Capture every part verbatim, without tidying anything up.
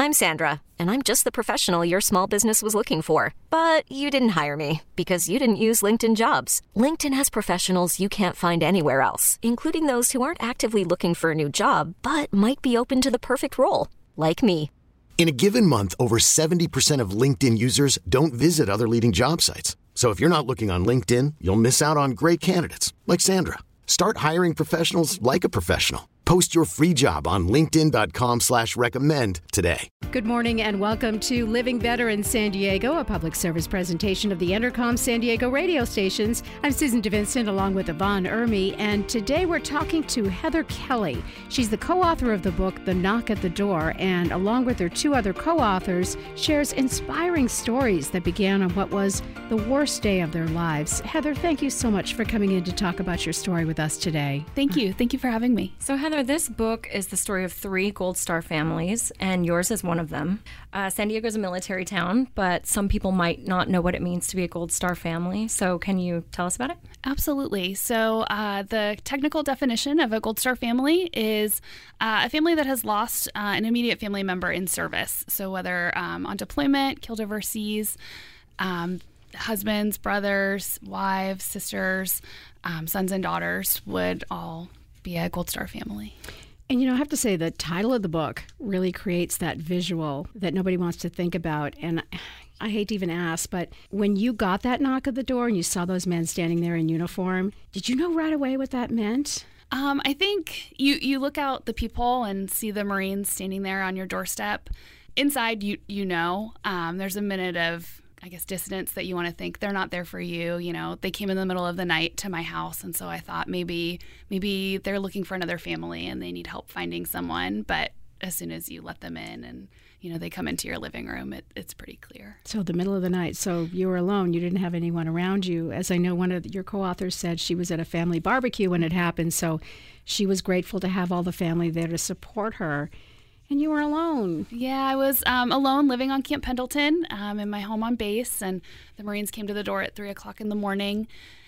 I'm Sandra, and I'm just the professional your small business was looking for. But you didn't hire me because you didn't use LinkedIn Jobs. LinkedIn has professionals you can't find anywhere else, including those who aren't actively looking for a new job, but might be open to the perfect role, like me. In a given month, over seventy percent of LinkedIn users don't visit other leading job sites. So if you're not looking on LinkedIn, you'll miss out on great candidates like Sandra. Start hiring professionals like a professional. Post your free job on linkedin.com slash recommend today. Good morning and welcome to Living Better in San Diego, a public service presentation of the Entercom San Diego radio stations. I'm Susan DeVincent along with Yvonne Ermy, and today we're talking to Heather Kelly. She's the co-author of the book, The Knock at the Door, and along with her two other co-authors, shares inspiring stories that began on what was the worst day of their lives. Heather, thank you so much for coming in to talk about your story with us today. Thank you. Thank you for having me. So Heather, this book is the story of three Gold Star families, and yours is one of them. Uh, San Diego is a military town, but some people might not know what it means to be a Gold Star family. So can you tell us about it? Absolutely. So uh, the technical definition of a Gold Star family is uh, a family that has lost uh, an immediate family member in service. So whether um, on deployment, killed overseas, um, husbands, brothers, wives, sisters, um, sons and daughters would all be a Gold Star family. And, you know, I have to say the title of the book really creates that visual that nobody wants to think about. And I hate to even ask, but when you got that knock at the door and you saw those men standing there in uniform, did you know right away what that meant? Um, I think you, you look out the peephole and see the Marines standing there on your doorstep. Inside, you you know, um, there's a minute of, I guess, dissonance that you want to think they're not there for you. You know, they came in the middle of the night to my house. And so I thought maybe maybe they're looking for another family and they need help finding someone. But as soon as you let them in and, you know, they come into your living room, it, it's pretty clear. So the middle of the night. So you were alone. You didn't have anyone around you. As I know, one of your co-authors said she was at a family barbecue when it happened. So she was grateful to have all the family there to support her. And you were alone. Yeah, I was um, alone living on Camp Pendleton um, in my home on base. And the Marines came to the door at three o'clock in the morning.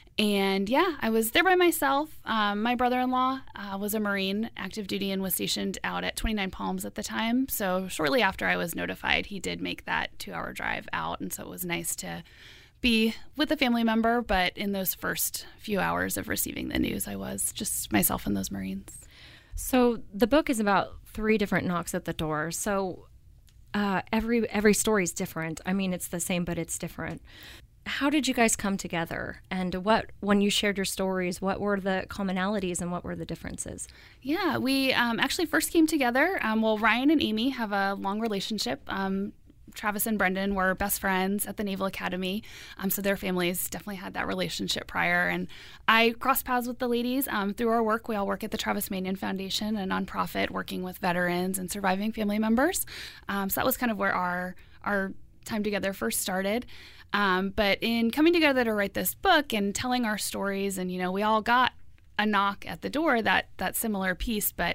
And yeah, I was there by myself. Um, my brother-in-law uh, was a Marine, active duty, and was stationed out at twenty-nine Palms at the time. So shortly after I was notified, he did make that two-hour drive out. And so it was nice to be with a family member. But in those first few hours of receiving the news, I was just myself and those Marines. So the book is about three different knocks at the door. So uh, every every story is different. I mean, it's the same, but it's different. How did you guys come together? And what, when you shared your stories, what were the commonalities and what were the differences? Yeah, we um, actually first came together. Um, well, Ryan and Amy have a long relationship. Um, Travis and Brendan were best friends at the Naval Academy, um, so their families definitely had that relationship prior. And I crossed paths with the ladies um, through our work. We all work at the Travis Manion Foundation, a nonprofit working with veterans and surviving family members. Um, so that was kind of where our our time together first started. Um, but in coming together to write this book and telling our stories, and you know, we all got a knock at the door, that that similar piece, but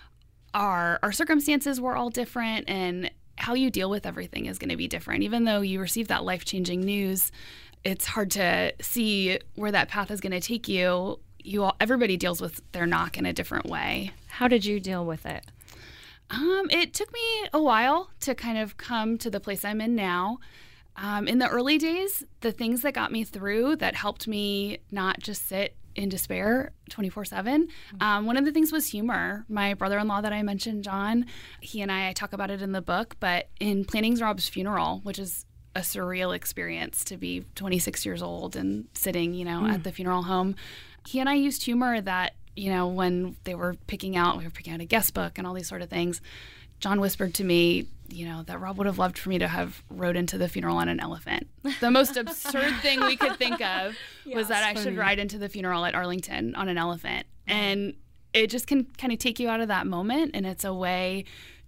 our our circumstances were all different, and how you deal with everything is going to be different. Even though you receive that life-changing news, it's hard to see where that path is going to take you. You all, everybody deals with their knock in a different way. How did you deal with it? Um, it took me a while to kind of come to the place I'm in now. Um, in the early days, the things that got me through, that helped me not just sit in despair twenty-four seven. Um, one of the things was humor. My brother-in-law that I mentioned, John, he and I, I talk about it in the book, but in planning Rob's funeral, which is a surreal experience to be twenty-six years old and sitting, you know, mm. at the funeral home, he and I used humor that, you know, when they were picking out, we were picking out a guest book and all these sort of things, John whispered to me, you know, that Rob would have loved for me to have rode into the funeral on an elephant. The most absurd thing we could think of yeah, was that I funny. should ride into the funeral at Arlington on an elephant. And it just can kind of take you out of that moment, and it's a way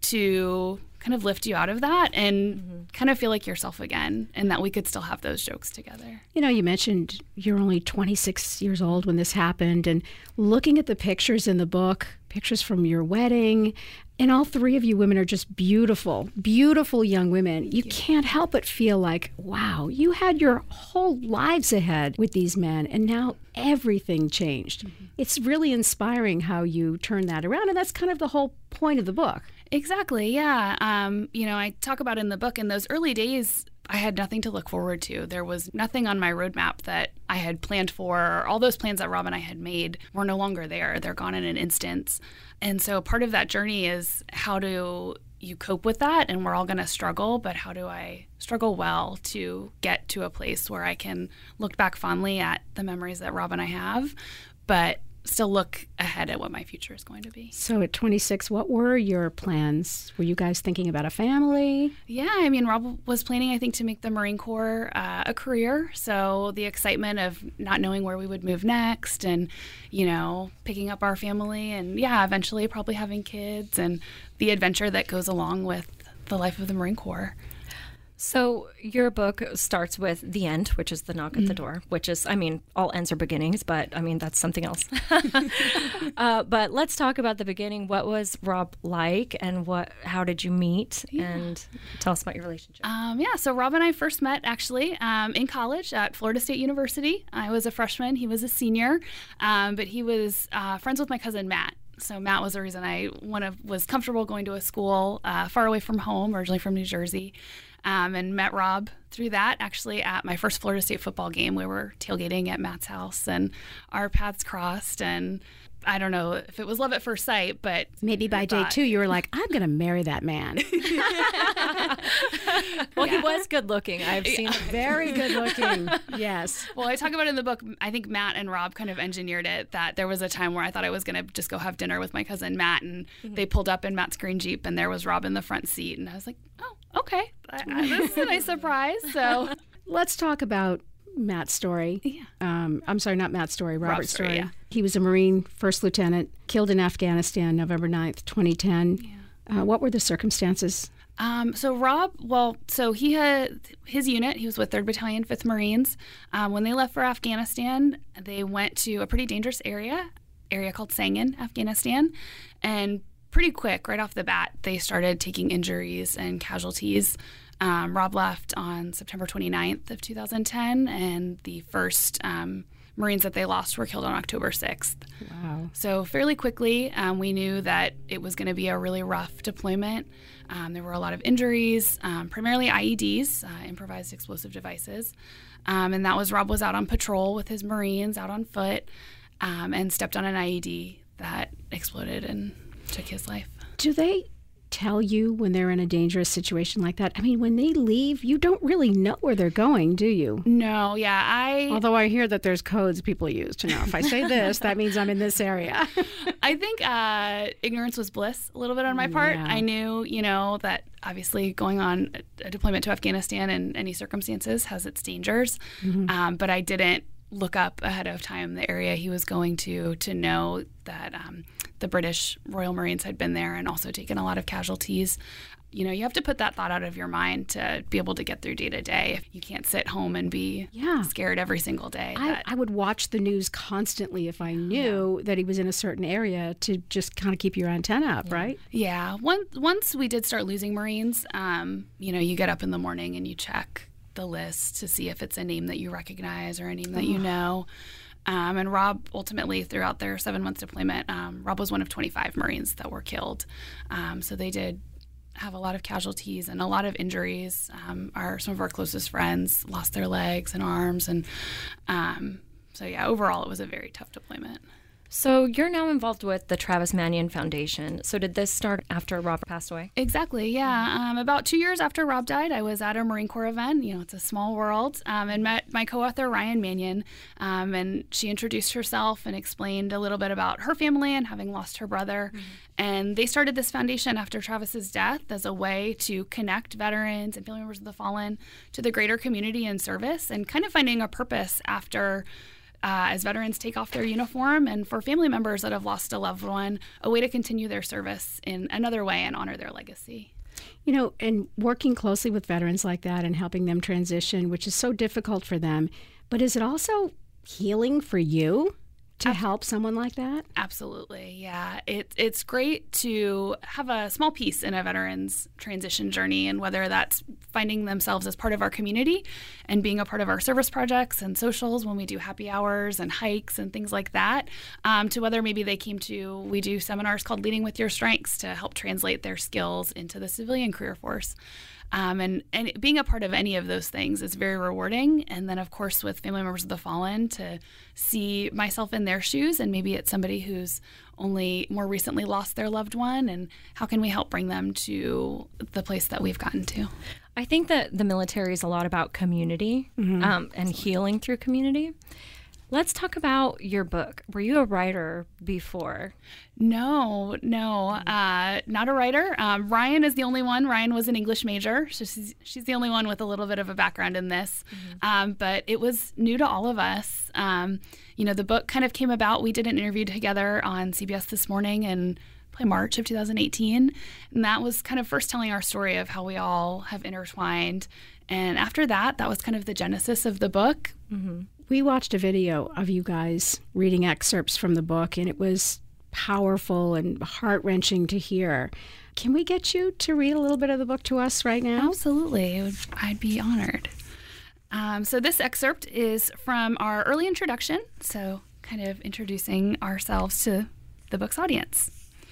to kind of lift you out of that and mm-hmm. kind of feel like yourself again, and that we could still have those jokes together. You know, you mentioned you're only twenty-six years old when this happened, and looking at the pictures in the book, pictures from your wedding, and all three of you women are just beautiful, beautiful young women. You, you can't help but feel like, wow, you had your whole lives ahead with these men, and now everything changed. Mm-hmm. It's really inspiring how you turn that around, and that's kind of the whole point of the book. Exactly, yeah. Um, you know, I talk about in the book, in those early days, I had nothing to look forward to. There was nothing on my roadmap that I had planned for. All those plans that Rob and I had made were no longer there. They're gone in an instant. And so part of that journey is how do you cope with that? And we're all going to struggle, but how do I struggle well to get to a place where I can look back fondly at the memories that Rob and I have, but still look ahead at what my future is going to be. So at twenty-six, what were your plans? Were you guys thinking about a family? Yeah, I mean, Rob was planning, I think, to make the Marine Corps uh, a career. So the excitement of not knowing where we would move next and, you know, picking up our family and, yeah, eventually probably having kids and the adventure that goes along with the life of the Marine Corps. So your book starts with the end, which is the knock at the door, which is, I mean, all ends are beginnings, but I mean, that's something else. uh, but let's talk about the beginning. What was Rob like and what? How did you meet? Yeah. And tell us about your relationship. Um, yeah, so Rob and I first met actually um, in college at Florida State University. I was a freshman. He was a senior, um, but he was uh, friends with my cousin Matt. So Matt was the reason I one of, was comfortable going to a school uh, far away from home, originally from New Jersey. Um, and met Rob through that. Actually, at my first Florida State football game, we were tailgating at Matt's house, and our paths crossed. And I don't know if it was love at first sight, but maybe by day two, you were like, "I'm going to marry that man." Well, yeah. He was good looking. I've seen him. Very good looking. Yes. Well, I talk about it in the book. I think Matt and Rob kind of engineered it. That there was a time where I thought I was going to just go have dinner with my cousin Matt, and mm-hmm. they pulled up in Matt's green Jeep, and there was Rob in the front seat, and I was like, "Oh, okay, I, I, this is a nice surprise." So let's talk about Matt's story. Yeah. Um, I'm sorry, not Matt's story, Robert's, Robert's story. story. Yeah. He was a Marine, first lieutenant, killed in Afghanistan, November ninth, twenty ten. Yeah. Uh, what were the circumstances? Um, so Rob, well, so he had his unit. He was with third Battalion, fifth Marines. Um, when they left for Afghanistan, they went to a pretty dangerous area, area called Sangin, Afghanistan, and pretty quick, right off the bat, they started taking injuries and casualties. Um, Rob left on September twenty-ninth of two thousand ten, and the first um, Marines that they lost were killed on October sixth. Wow. So fairly quickly, um, we knew that it was going to be a really rough deployment. Um, there were a lot of injuries, um, primarily I E Ds, uh, improvised explosive devices. Um, and that was Rob was out on patrol with his Marines, out on foot, um, and stepped on an I E D that exploded and took his life. Do they tell you when they're in a dangerous situation like that? I mean, when they leave, you don't really know where they're going, do you? No, yeah, I... Although I hear that there's codes people use to know. If I say this, that means I'm in this area. I think uh, ignorance was bliss a little bit on my part. Yeah. I knew, you know, that obviously going on a deployment to Afghanistan in any circumstances has its dangers, mm-hmm. um, but I didn't look up ahead of time the area he was going to to know that um, the British Royal Marines had been there and also taken a lot of casualties. You know, you have to put that thought out of your mind to be able to get through day to day. You can't sit home and be yeah. scared every single day. I, that, I would watch the news constantly if I knew yeah. that he was in a certain area to just kind of keep your antenna up, yeah. right? Yeah. Once, once we did start losing Marines, um, you know, you get up in the morning and you check the list to see if it's a name that you recognize or a name that you know. Um, and Rob, ultimately, throughout their seven months deployment, um, Rob was one of twenty-five Marines that were killed. Um, so they did have a lot of casualties and a lot of injuries. Um, our some of our closest friends lost their legs and arms, and um, so yeah, overall, it was a very tough deployment. So you're now involved with the Travis Manion Foundation. So did this start after Rob passed away? Exactly, yeah. Um, about two years after Rob died, I was at a Marine Corps event. You know, it's a small world, um, and met my co-author, Ryan Manion. Um, and she introduced herself and explained a little bit about her family and having lost her brother. Mm-hmm. And they started this foundation after Travis's death as a way to connect veterans and family members of the fallen to the greater community and service, and kind of finding a purpose after Uh, as veterans take off their uniform, and for family members that have lost a loved one, a way to continue their service in another way and honor their legacy. You know, and working closely with veterans like that and helping them transition, which is so difficult for them, but is it also healing for you to help someone like that? Absolutely, yeah. It, it's great to have a small piece in a veteran's transition journey, and whether that's finding themselves as part of our community and being a part of our service projects and socials when we do happy hours and hikes and things like that, um, to whether maybe they came to, we do seminars called Leading with Your Strengths to help translate their skills into the civilian career force. Um, and, and being a part of any of those things is very rewarding. And then, of course, with family members of the fallen, to see myself in their shoes, and maybe it's somebody who's only more recently lost their loved one, and how can we help bring them to the place that we've gotten to? I think that the military is a lot about community mm-hmm. um, and healing through community. Let's talk about your book. Were you a writer before? No, no, uh, not a writer. Um, Ryan is the only one. Ryan was an English major. So she's, she's the only one with a little bit of a background in this. Mm-hmm. Um, but it was new to all of us. Um, you know, the book kind of came about. We did an interview together on C B S This Morning in probably March of two thousand eighteen. And that was kind of first telling our story of how we all have intertwined. And after that, that was kind of the genesis of the book. Mm-hmm. We watched a video of you guys reading excerpts from the book, and it was powerful and heart-wrenching to hear. Can we get you to read a little bit of the book to us right now? Absolutely. It would, I'd be honored. Um, so this excerpt is from our early introduction, so kind of introducing ourselves to the book's audience.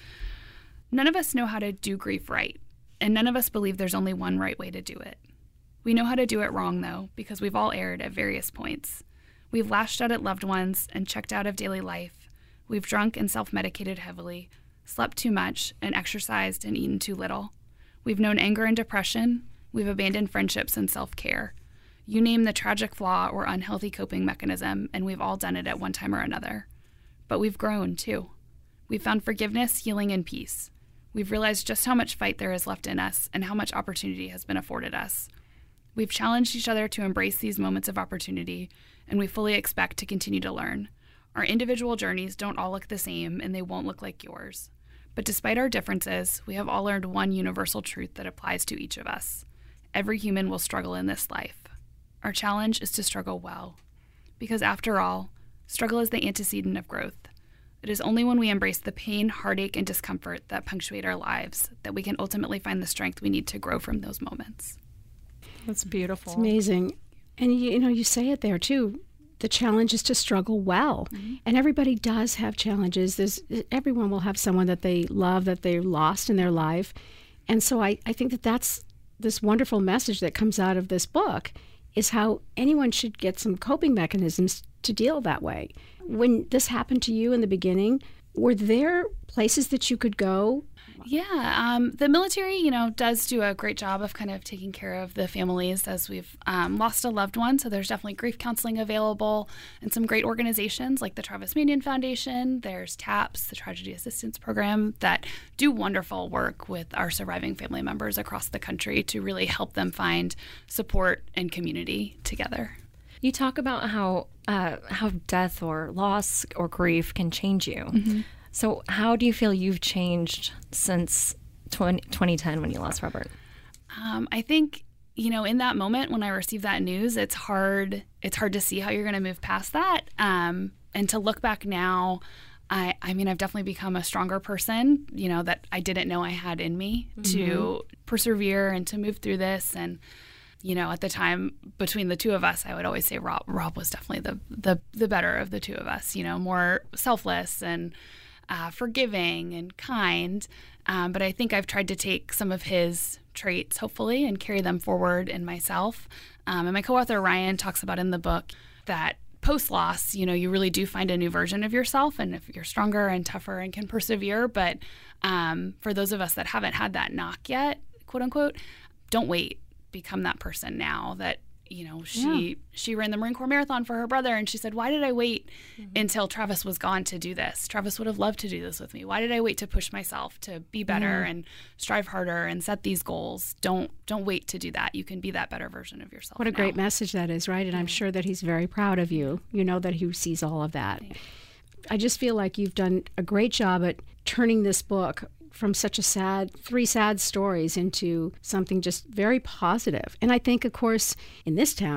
None of us know how to do grief right, and none of us believe there's only one right way to do it. We know how to do it wrong, though, because we've all erred at various points. We've lashed out at loved ones and checked out of daily life. We've drunk and self-medicated heavily, slept too much, and exercised and eaten too little. We've known anger and depression. We've abandoned friendships and self-care. You name the tragic flaw or unhealthy coping mechanism, and we've all done it at one time or another. But we've grown, too. We've found forgiveness, healing, and peace. We've realized just how much fight there is left in us and how much opportunity has been afforded us. We've challenged each other to embrace these moments of opportunity, and we fully expect to continue to learn. Our individual journeys don't all look the same, and they won't look like yours. But despite our differences, we have all learned one universal truth that applies to each of us. Every human will struggle in this life. Our challenge is to struggle well. Because after all, struggle is the antecedent of growth. It is only when we embrace the pain, heartache, and discomfort that punctuate our lives that we can ultimately find the strength we need to grow from those moments. That's beautiful. It's amazing. And, you, you know, you say it there, too. The challenge is to struggle well. Mm-hmm. And everybody does have challenges. There's, everyone will have someone that they love, that they lost in their life. And so I, I think that that's this wonderful message that comes out of this book, is how anyone should get some coping mechanisms to deal that way. When this happened to you in the beginning, were there places that you could go? Yeah, um, the military, you know, does do a great job of kind of taking care of the families as we've um, lost a loved one. So there's definitely grief counseling available, and some great organizations like the Travis Manion Foundation. There's TAPS, the Tragedy Assistance Program, that do wonderful work with our surviving family members across the country to really help them find support and community together. You talk about how uh, how death or loss or grief can change you. Mm-hmm. So how do you feel you've changed since twenty ten when you lost Robert? Um, I think, you know, in that moment when I received that news, it's hard it's hard to see how you're going to move past that. Um, and to look back now, I, I mean, I've definitely become a stronger person, you know, that I didn't know I had in me mm-hmm. to persevere and to move through this. And, you know, at the time between the two of us, I would always say Rob, Rob was definitely the, the, the better of the two of us, you know, more selfless and Uh, forgiving and kind, um, but I think I've tried to take some of his traits, hopefully, and carry them forward in myself. Um, and my co-author Ryan talks about in the book that post-loss, you know, you really do find a new version of yourself, and if you're stronger and tougher and can persevere. But um, for those of us that haven't had that knock yet, quote unquote, don't wait. Become that person now that, you know, she yeah. she ran the Marine Corps Marathon for her brother, and she said, why did I wait mm-hmm. until Travis was gone to do this? Travis would have loved to do this with me. Why did I wait to push myself to be better mm-hmm. and strive harder and set these goals? Don't don't wait to do that. You can be that better version of yourself. What a now. great message that is, right? And I'm sure that he's very proud of you. You know that he sees all of that. Yeah. I just feel like you've done a great job at turning this book from such a sad, three sad stories into something just very positive. And I think, of course, in this town,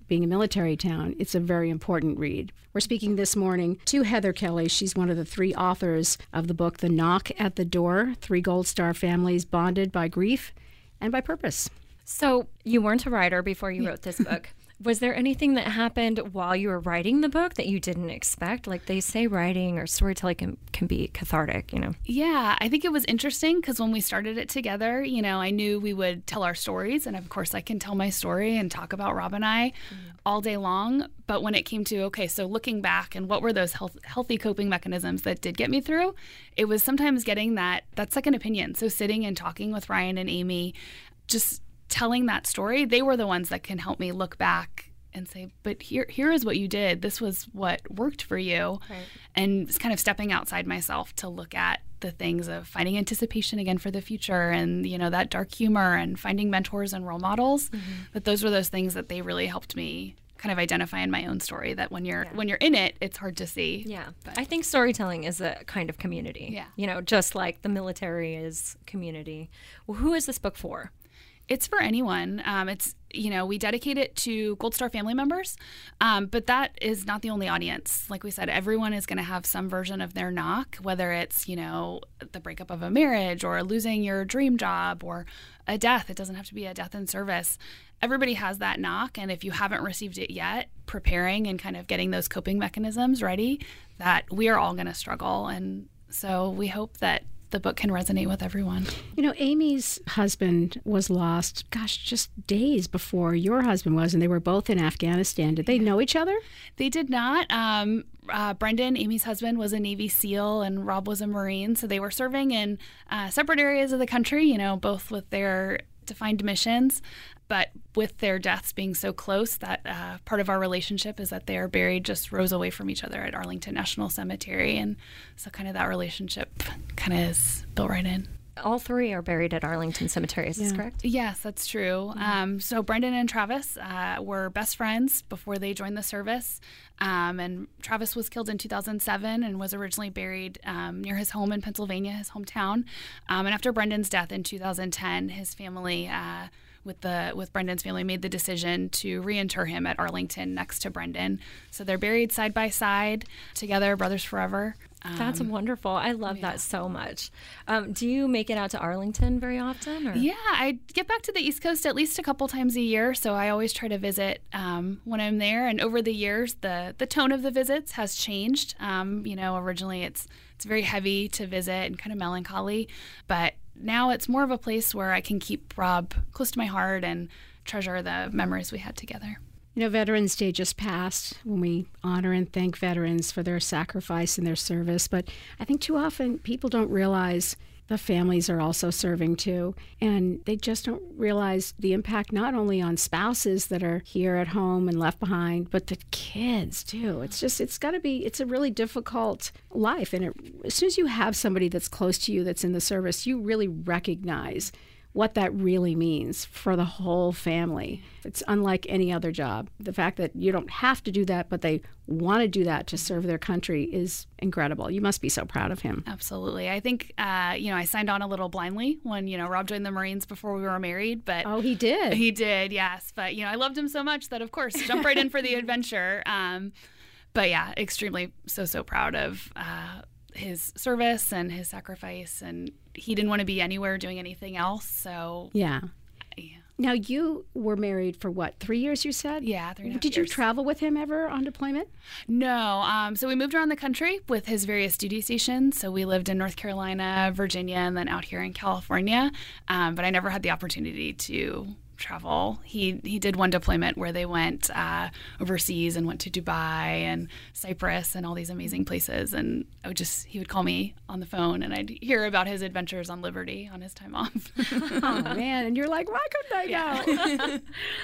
being a military town, it's a very important read. We're speaking this morning to Heather Kelly. She's one of the three authors of the book, The Knock at the Door, Three Gold Star Families Bonded by Grief and by Purpose. So you weren't a writer before you wrote this book. Was there anything that happened while you were writing the book that you didn't expect? Like they say writing or storytelling can, can be cathartic, you know? Yeah, I think it was interesting because when we started it together, you know, I knew we would tell our stories. And of course, I can tell my story and talk about Rob and I mm-hmm. all day long. But when it came to, okay, so looking back and what were those health, healthy coping mechanisms that did get me through, it was sometimes getting that, that second opinion. So sitting and talking with Ryan and Amy, just telling that story, they were the ones that can help me look back and say, but here here is what you did. This was what worked for you. Right. And it's kind of stepping outside myself to look at the things of finding anticipation again for the future and, you know, that dark humor and finding mentors and role models. Mm-hmm. But those were those things that they really helped me kind of identify in my own story, that when you're yeah. when you're in it, it's hard to see. Yeah. But I think storytelling is a kind of community. Yeah. You know, just like the military is community. Well, who is this book for? It's for anyone. Um, it's, you know, we dedicate it to Gold Star family members, um, but that is not the only audience. Like we said, everyone is going to have some version of their knock, whether it's, you know, the breakup of a marriage or losing your dream job or a death. It doesn't have to be a death in service. Everybody has that knock, and if you haven't received it yet, preparing and kind of getting those coping mechanisms ready, that we are all going to struggle. And so we hope that the book can resonate with everyone. You know, Amy's husband was lost, gosh, just days before your husband was, and they were both in Afghanistan. Did they know each other? They did not. Um, uh, Brendan, Amy's husband, was a Navy SEAL, and Rob was a Marine, so they were serving in uh, separate areas of the country, you know, both with their defined missions. But with their deaths being so close, that uh, part of our relationship is that they are buried just rows away from each other at Arlington National Cemetery. And so kind of that relationship kind of is built right in. All three are buried at Arlington Cemetery, is yeah. this correct? Yes, that's true. Mm-hmm. Um, so Brendan and Travis uh, were best friends before they joined the service. Um, and Travis was killed in two thousand seven and was originally buried um, near his home in Pennsylvania, his hometown. Um, and after Brendan's death in two thousand ten, his family... Uh, with the with Brendan's family made the decision to reinter him at Arlington next to Brendan. So they're buried side by side together, brothers forever. Um, That's wonderful. I love yeah. that so much. Um, do you make it out to Arlington very often? Or? Yeah, I get back to the East Coast at least a couple times a year, so I always try to visit um, when I'm there. And over the years, the the tone of the visits has changed. Um, you know, originally it's it's very heavy to visit and kind of melancholy, but now it's more of a place where I can keep Rob close to my heart and treasure the memories we had together. You know, Veterans Day just passed when we honor and thank veterans for their sacrifice and their service. But I think too often people don't realize the families are also serving too. And they just don't realize the impact not only on spouses that are here at home and left behind, but the kids too. It's just, it's got to be, it's a really difficult life. And it, as soon as you have somebody that's close to you that's in the service, you really recognize what that really means for the whole family. It's unlike any other job. The fact that you don't have to do that, but they want to do that to serve their country is incredible. You must be so proud of him. Absolutely. I think, uh, you know, I signed on a little blindly when, you know, Rob joined the Marines before we were married. But oh, he did? He did, yes. But, you know, I loved him so much that, of course, jumped right in for the adventure. Um, but, yeah, extremely so, so proud of uh, his service and his sacrifice, and he didn't want to be anywhere doing anything else. So yeah. yeah. Now you were married for what, three years? You said? Yeah, three and a half Did years. you travel with him ever on deployment? No. Um, so we moved around the country with his various duty stations. So we lived in North Carolina, Virginia, and then out here in California. Um, but I never had the opportunity to travel. He he did one deployment where they went uh, overseas and went to Dubai and Cyprus and all these amazing places. And I would just he would call me on the phone and I'd hear about his adventures on Liberty on his time off. Oh man! And you're like, why couldn't I go? Yeah.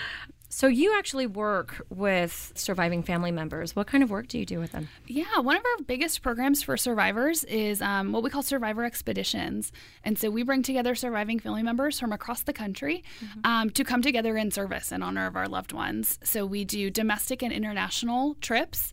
So you actually work with surviving family members. What kind of work do you do with them? Yeah, one of our biggest programs for survivors is um, what we call survivor expeditions. And so we bring together surviving family members from across the country mm-hmm. um, to come together in service in honor of our loved ones. So we do domestic and international trips.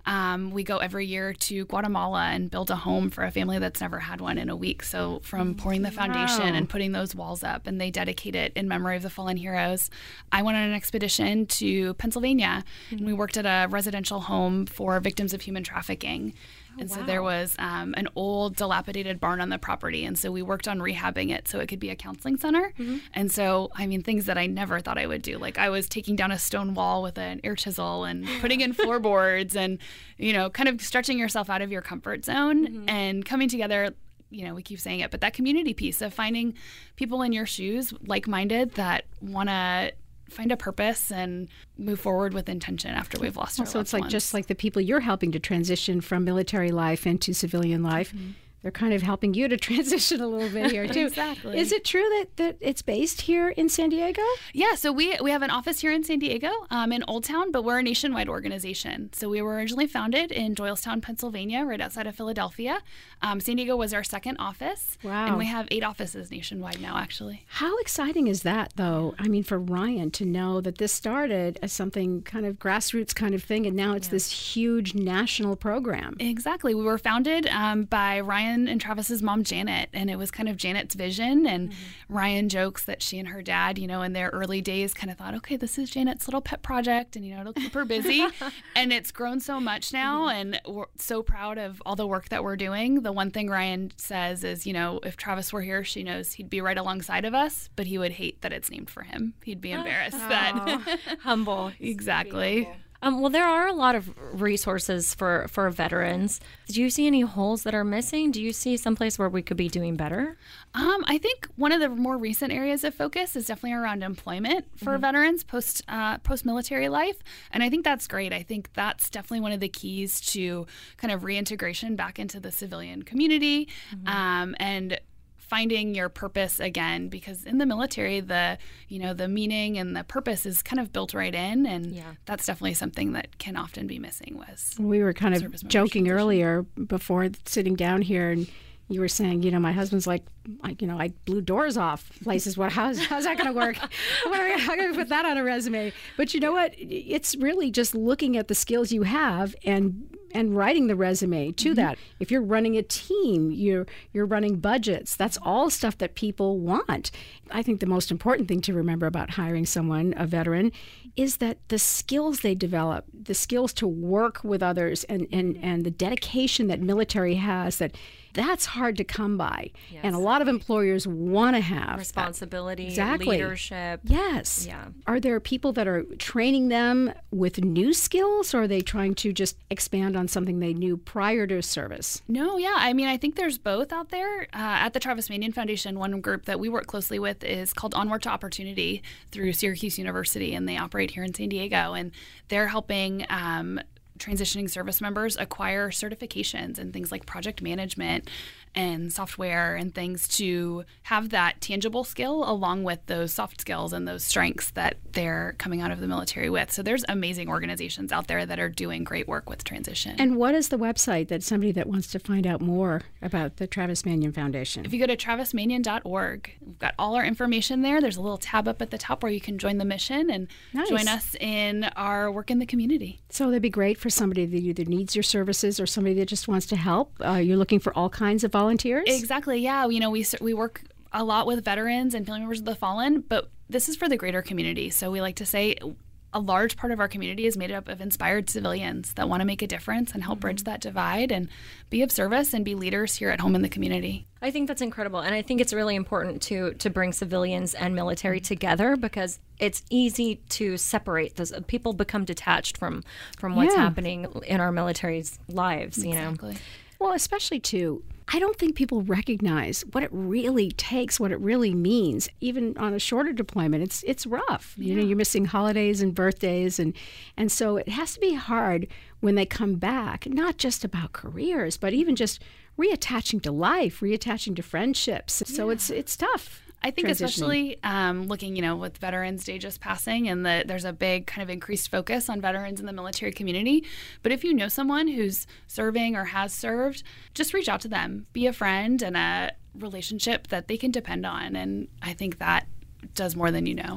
Um, we go every year to Guatemala and build a home for a family that's never had one in a week. So from pouring the foundation Wow. and putting those walls up, and they dedicate it in memory of the fallen heroes. I went on an expedition to Pennsylvania, and we worked at a residential home for victims of human trafficking. And so there was um, an old dilapidated barn on the property. And so we worked on rehabbing it so it could be a counseling center. Mm-hmm. And so, I mean, things that I never thought I would do. Like I was taking down a stone wall with an air chisel and putting in floorboards and, you know, kind of stretching yourself out of your comfort zone mm-hmm. and coming together. You know, we keep saying it, but that community piece of finding people in your shoes, like-minded, that want to find a purpose and move forward with intention after we've lost our so loved it's like ones. just like the people you're helping to transition from military life into civilian life. Mm-hmm. They're kind of helping you to transition a little bit here too. Exactly. Is it true that, that it's based here in San Diego? Yeah, so we we have an office here in San Diego, um, in Old Town, but we're a nationwide organization. So we were originally founded in Doylestown, Pennsylvania, right outside of Philadelphia. Um, San Diego was our second office. Wow. And we have eight offices nationwide now, actually. How exciting is that, though? I mean, for Ryan to know that this started as something kind of grassroots kind of thing, and now it's yeah. this huge national program. Exactly. We were founded um, by Ryan and Travis's mom, Janet, and it was kind of Janet's vision. And mm-hmm. Ryan jokes that she and her dad, you know, in their early days kind of thought, okay, this is Janet's little pet project, and, you know, it'll keep her busy. And it's grown so much now, mm-hmm. and we're so proud of all the work that we're doing. The one thing Ryan says is, you know, if Travis were here, she knows he'd be right alongside of us, but he would hate that it's named for him. He'd be embarrassed oh. that. Humble. Exactly. Humble. Um, well, there are a lot of resources for, for veterans. Do you see any holes that are missing? Do you see someplace where we could be doing better? Um, I think one of the more recent areas of focus is definitely around employment for mm-hmm. veterans post uh, post military life, and I think that's great. I think that's definitely one of the keys to kind of reintegration back into the civilian community, mm-hmm. um, and finding your purpose again, because in the military, the you know the meaning and the purpose is kind of built right in, and yeah. that's definitely something that can often be missing. Was we were kind of joking earlier before sitting down here, and you were saying, you know, my husband's like, like you know, I blew doors off places. What? How's how's that going to work? How am I going to put that on a resume? But you know what? It's really just looking at the skills you have and. and writing the resume to mm-hmm. that. If you're running a team, you're you're running budgets, that's all stuff that people want. I think the most important thing to remember about hiring someone, a veteran, is that the skills they develop, the skills to work with others, and, and, and the dedication that military has, that that's hard to come by. Yes. And a lot of employers want to have responsibility, exactly. leadership. Yes. Yeah. Are there people that are training them with new skills, or are they trying to just expand on something they knew prior to service? No, yeah. I mean, I think there's both out there. Uh, at the Travis Manion Foundation, one group that we work closely with is called Onward to Opportunity through Syracuse University, and they operate here in San Diego, and they're helping um, transitioning service members acquire certifications and things like project management and software and things to have that tangible skill along with those soft skills and those strengths that they're coming out of the military with. So there's amazing organizations out there that are doing great work with transition. And what is the website that somebody that wants to find out more about the Travis Manion Foundation? If you go to travis manion dot org, we've got all our information there. There's a little tab up at the top where you can join the mission and nice. Join us in our work in the community. So that'd be great for somebody that either needs your services or somebody that just wants to help. Uh, you're looking for all kinds of volunteers? Exactly, yeah. You know, we we work a lot with veterans and family members of the fallen, but this is for the greater community. So we like to say a large part of our community is made up of inspired civilians that want to make a difference and help mm-hmm. bridge that divide and be of service and be leaders here at home in the community. I think that's incredible. And I think it's really important to to bring civilians and military together, because it's easy to separate. Those people become detached from, from what's yeah. happening in our military's lives, you exactly. know. Well, especially, too, I don't think people recognize what it really takes, what it really means. Even on a shorter deployment, it's it's rough. Yeah. You know, you're missing holidays and birthdays, and and so it has to be hard when they come back, not just about careers, but even just reattaching to life, reattaching to friendships. Yeah. So it's it's tough. I think especially um, looking, you know, with Veterans Day just passing, and the, there's a big kind of increased focus on veterans in the military community. But if you know someone who's serving or has served, just reach out to them. Be a friend and a relationship that they can depend on. And I think that does more than you know.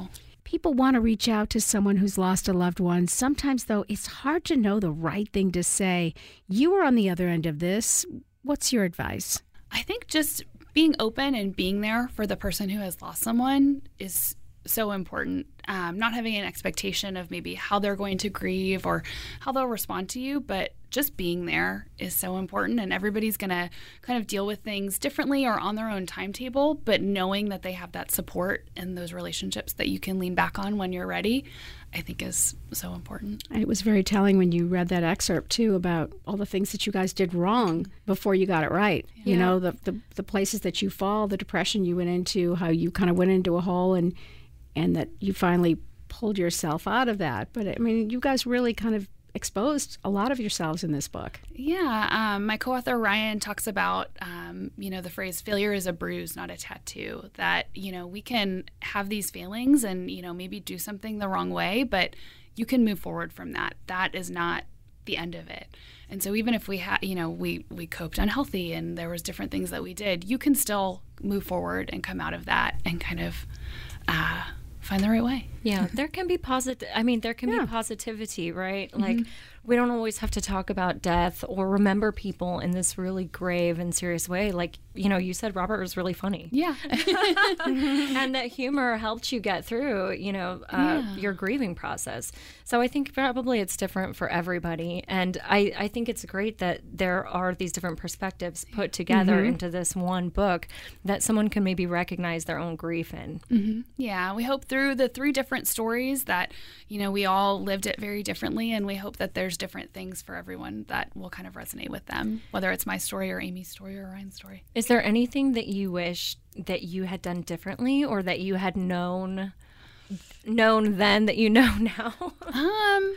people want to reach out to someone who's lost a loved one. Sometimes, though, it's hard to know the right thing to say. You were on the other end of this. What's your advice? I think just being open and being there for the person who has lost someone is so important. Um, not having an expectation of maybe how they're going to grieve or how they'll respond to you, but just being there is so important. And everybody's going to kind of deal with things differently or on their own timetable, but knowing that they have that support and those relationships that you can lean back on when you're ready, I think is so important. It was very telling when you read that excerpt, too, about all the things that you guys did wrong before you got it right. Yeah. You know, the, the the places that you fall, the depression you went into, how you kind of went into a hole and and that you finally pulled yourself out of that. But, I mean, you guys really kind of exposed a lot of yourselves in this book. Yeah. Um, my co-author Ryan talks about, um, you know, the phrase failure is a bruise, not a tattoo, that, you know, we can have these failings and, you know, maybe do something the wrong way, but you can move forward from that. That is not the end of it. And so even if we had, you know, we, we coped unhealthy and there was different things that we did, you can still move forward and come out of that and kind of uh, find the right way. Yeah, there can be positive. I mean, there can yeah. be positivity, right? Mm-hmm. Like, we don't always have to talk about death or remember people in this really grave and serious way. Like, you know, you said Robert was really funny. Yeah. And that humor helped you get through, you know, uh, yeah. your grieving process. So I think probably it's different for everybody. And I, I think it's great that there are these different perspectives put together mm-hmm. into this one book that someone can maybe recognize their own grief in. Mm-hmm. Yeah, we hope through the three different stories that, you know, we all lived it very differently, and we hope that there's different things for everyone that will kind of resonate with them, whether it's my story or Amy's story or Ryan's story. Is there anything that you wish that you had done differently or that you had known known then that you know now? um,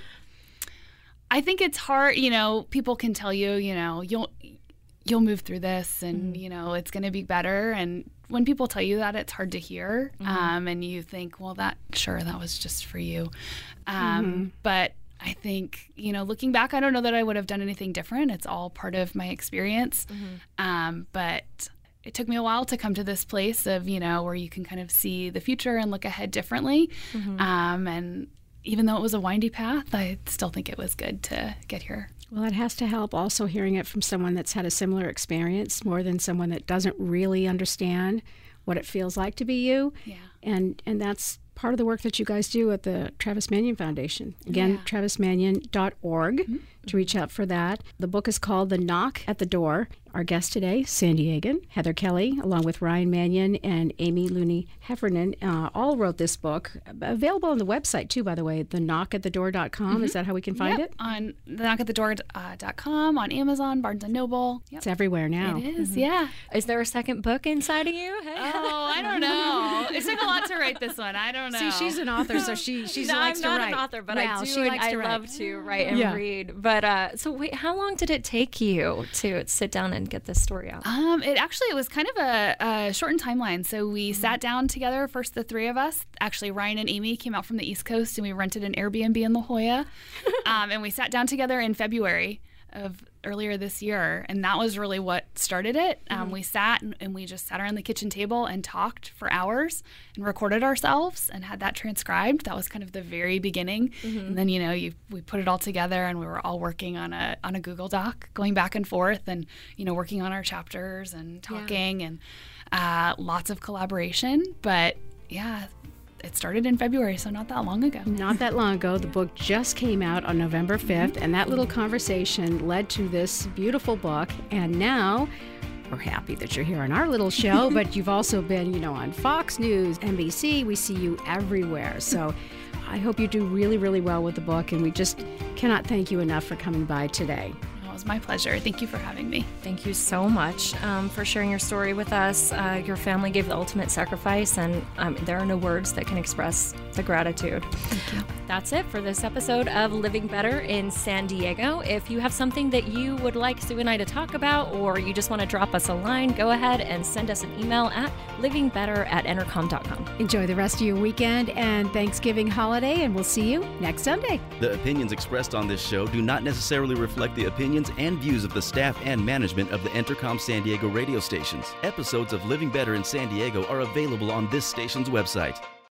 I think it's hard, you know, people can tell you, you know, you'll you'll move through this and, mm-hmm. you know, it's going to be better. And when people tell you that, it's hard to hear. Mm-hmm. Um, and you think, well, that, sure, that was just for you. Um, mm-hmm. But I think, you know, looking back, I don't know that I would have done anything different. It's all part of my experience. Mm-hmm. Um, but it took me a while to come to this place of, you know, where you can kind of see the future and look ahead differently. Mm-hmm. Um, and even though it was a windy path, I still think it was good to get here. Well, it has to help also hearing it from someone that's had a similar experience more than someone that doesn't really understand what it feels like to be you. Yeah. And and that's part of the work that you guys do at the Travis Manion Foundation. Again, yeah. travis manion dot org mm-hmm. to reach out for that. The book is called The Knock at the Door. Our guest today, San Diegan, Heather Kelly, along with Ryan Manion and Amy Looney Heffernan, uh, all wrote this book. Available on the website, too, by the way, the knock at the door dot com. Mm-hmm. Is that how we can find yep. it? On the knock at the door dot com, on Amazon, Barnes and Noble. Yep. It's everywhere now. It is, mm-hmm. yeah. Is there a second book inside of you? Hey. Oh, I don't know. It took a lot to write this one. I don't know. See, she's an author, so she she no, likes I'm to not write. an author, but well, I do. She likes I to write. love to write and yeah. read. But uh, so wait, how long did it take you to sit down and get this story out? Um, it actually it was kind of a, a shortened timeline. So we mm-hmm. sat down together, first the three of us. Actually, Ryan and Amy came out from the East Coast, and we rented an Airbnb in La Jolla. um, and we sat down together in February of earlier this year, and that was really what started it. Um, mm-hmm. We sat and, and we just sat around the kitchen table and talked for hours and recorded ourselves and had that transcribed. That was kind of the very beginning. Mm-hmm. And then, you know, you, we put it all together, and we were all working on a on a Google Doc, going back and forth and, you know, working on our chapters and talking yeah. and uh, lots of collaboration. But yeah, it started in February, so not that long ago. Not that long ago. The book just came out on November fifth, mm-hmm. and that little conversation led to this beautiful book. And now we're happy that you're here on our little show, but you've also been, you know, on Fox News, N B C. We see you everywhere. So I hope you do really, really well with the book, and we just cannot thank you enough for coming by today. It was my pleasure. Thank you for having me. Thank you so much um, for sharing your story with us. Uh, your family gave the ultimate sacrifice, and um, there are no words that can express the gratitude. Thank you. That's it for this episode of Living Better in San Diego. If you have something that you would like Sue and I to talk about, or you just want to drop us a line, go ahead and send us an email at living better at entercom dot com. Enjoy the rest of your weekend and Thanksgiving holiday, and we'll see you next Sunday. The opinions expressed on this show do not necessarily reflect the opinions and views of the staff and management of the Entercom San Diego radio stations. Episodes of Living Better in San Diego are available on this station's website.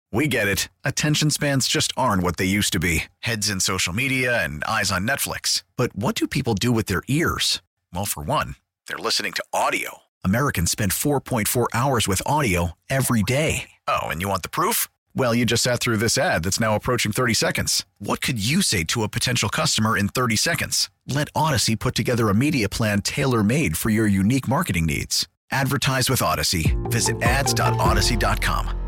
We get it. Attention spans just aren't what they used to be. Heads in social media and eyes on Netflix. But what do people do with their ears? Well, for one, they're listening to audio. Americans spend four point four hours with audio every day. Oh, and you want the proof? Well, you just sat through this ad that's now approaching thirty seconds. What could you say to a potential customer in thirty seconds? Let Odyssey put together a media plan tailor-made for your unique marketing needs. Advertise with Odyssey. Visit ads dot odyssey dot com.